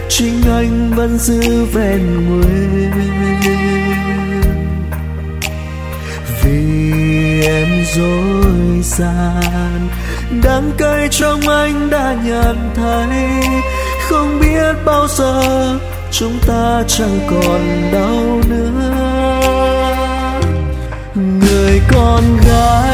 chính anh vẫn giữ vẹn nguyên. Vì em dối gian, đắng cay trong anh đã nhận thấy, không biết bao giờ chúng ta chẳng còn đau nữa. Người con gái